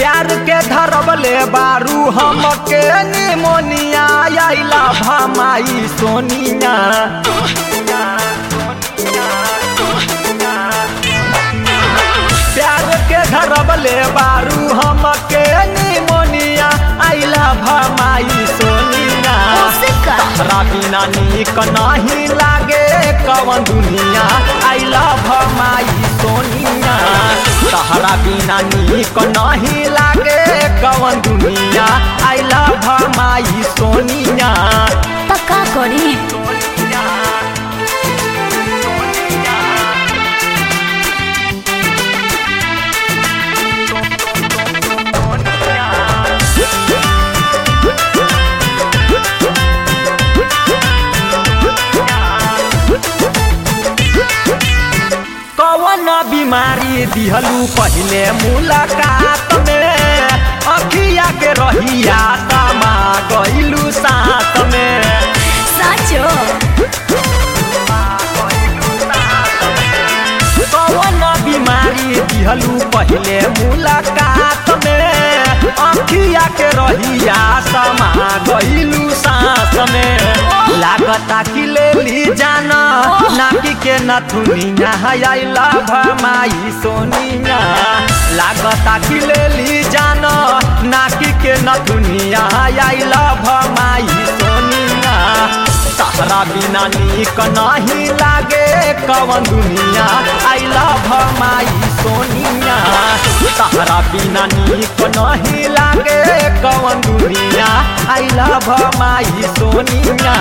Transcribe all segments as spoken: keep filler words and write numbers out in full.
प्यार के धरबले बारू हमके निमोनिया आइला भमाई सोनिया। प्यार के धरबले बारू हमके निमोनिया आइला भमाई सोनिया। तहरा बिना नीक नहीं लागे कवन दुनिया आइला भमाई सोनिया। तहरा बिना नीक नहीं लागे कवन दुनिया आइला भमाई सोनिया। त का करी कवन बीमारी दिहलू पहले मुलाकात में अखिया के रहिया समा गइलू साथ में। साचो कवन बीमारी दिहलू पहले मुलाकात में अखिया के रहिया समा गइलू साथ में। लागता कि ले ली जाना नाकी के नथुनिया आइला भमाई सोनिया। लागता कि ले ली जाना नाकी के नथुनिया आइला भमाई सोनिया। तहरा बिना नीक नहीं लागे कवन दुनिया आइला भमाई सोनिया। तहरा बिना नीक नहीं लागे कवन दुनिया आइला भमाई सोनिया।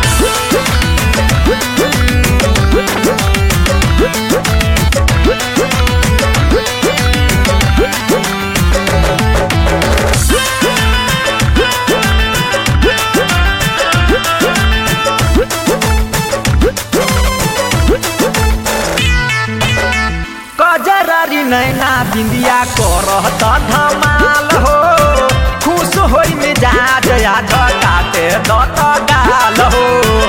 कजरारी नैना बिंदिया करत धमाल हो। खुश होई मिजाज आज काटे दत गाल हो।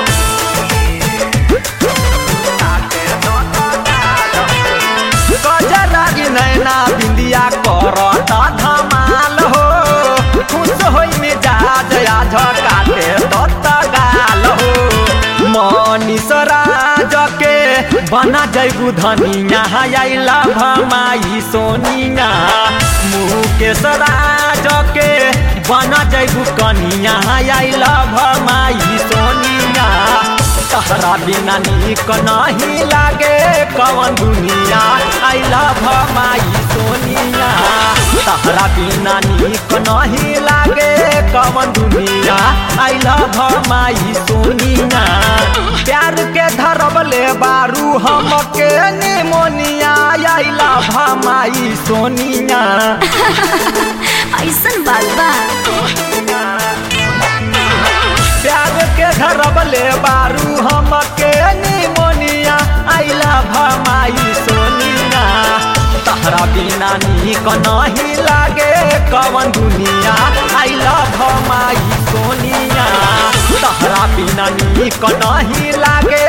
कजरारी नैना बिंदिया करत धमाल हो। खुश होई मिजाज आज काटे दत गाल हो। मनीष राज के बना जैबू धनिया आइला भमाई सोनिया। मुकेश राज के बना जैबू कनिया आइला भमाई सोनिया। तहरा बिना नीक नहीं लागे कवन दुनिया आइला भमाई सोनिया। तहरा बिना नीक नहीं लागे कवन दुनिया आइला भमाई सोनिया। प्यार के धरबले बारू हमके निमोनिया आइला भमाई सोनिया। ऐसन बात बा प्यार के धरबले बारू हमके निमोनिया आइला भमाई सोनिया। तहरा बिना नीक नहीं लागे कवन दुनिया आइला भमाई सोनिया। तहरा बिना नीक नहीं लागे